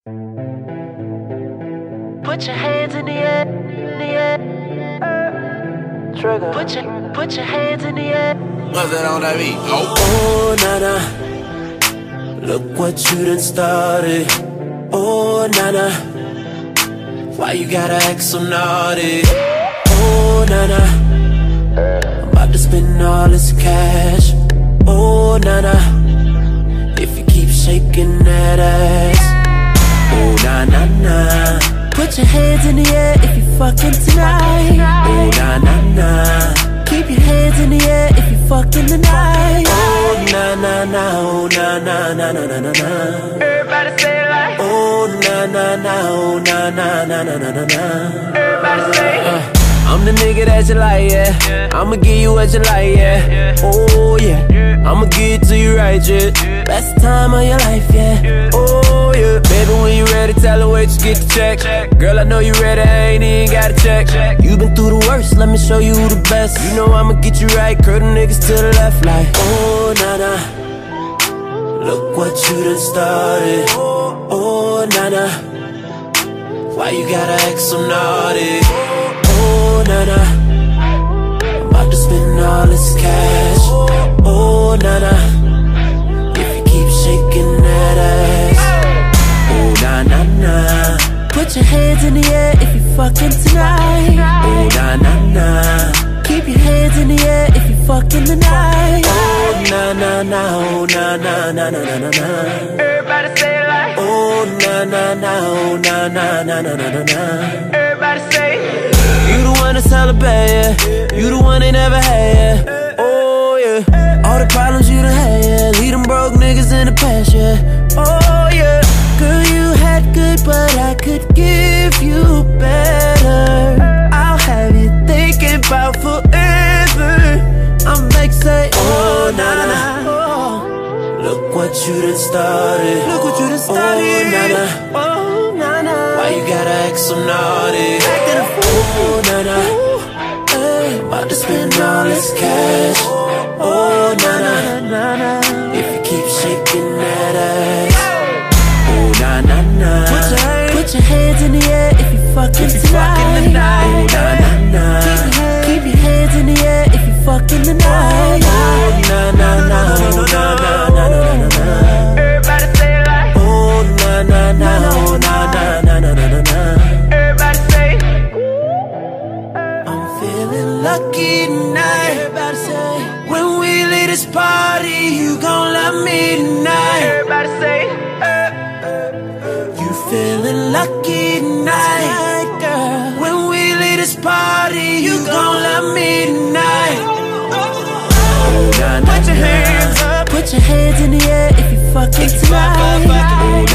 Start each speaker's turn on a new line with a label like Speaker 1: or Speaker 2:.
Speaker 1: Put your hands in the air, in the air. Trigger. Put your hands in the air.
Speaker 2: What's that on that beat?
Speaker 3: Oh, nana, look what you done started. Oh, nana, why you gotta act so naughty? Oh, nana, I'm about to spend all this cash. Oh, nana, if you keep shaking that ass. Oh, na na na. Put your hands in the air if you fucking tonight. Oh, na na na. Keep your hands in the air if you fucking tonight. Oh, na na na. Oh, na na na na na na na.
Speaker 1: Everybody say it like.
Speaker 3: Oh, na na na. Oh, na na na na na na na.
Speaker 1: Everybody say.
Speaker 3: I'm the nigga that you like, yeah. I'ma give you what you like, yeah. Oh, yeah. I'ma give it to you right, yeah. Best time of your life, yeah. Oh, yeah. Baby, when you ready, tell her wait, you get the check. Girl, I know you ready, I ain't even gotta check. You been through the worst, let me show you the best. You know I'ma get you right, curl the niggas to the left, like. Oh, nana, look what you done started. Oh, nana, why you gotta act so naughty? Oh, nana, I'm about to spend all this cash. Oh, nana, if you keep shaking that ass. Oh, na na na. Put your hands in the air if you fucking tonight. Oh, na na na. Keep your hands in the air if you fucking tonight. Oh, na na na. Oh, na na na na na na na.
Speaker 1: Everybody say it like.
Speaker 3: Oh, na na na. Oh, na na na na na na na.
Speaker 1: Everybody say.
Speaker 3: You the one that's hella bad, yeah. You the one they never had, yeah. Oh, yeah. All the problems you done had, yeah. Leave them broke niggas in the past, yeah. Oh, yeah. Girl, you had good, but I could give you better. I'll have you thinking about forever. I'm like, say, oh, nah, oh. Look what you done started. Look what you done started. Oh, nah, oh, nah. Why you gotta act so naughty? Acting a fool. Oh, nah, hey, about to spend all this cash. Oh, nah, if you keep shaking that ass. Oh, nah, put your hands in the air if you fucking tonight. Oh, nah, keep your hands in the air if you fucking tonight. Oh, nah, oh, nah.
Speaker 1: Everybody say it like.
Speaker 3: Oh, nah, oh, nah.
Speaker 1: Everybody say.
Speaker 3: I'm feeling lucky tonight. Everybody say. When we leave this party, you gon' love me tonight.
Speaker 1: Everybody say.
Speaker 3: You feeling lucky tonight, girl. When we leave this party, you gon' love me tonight. Oh, nah,
Speaker 1: Put your hands up.
Speaker 3: Put your hands in the air if you fucking tonight. Oh,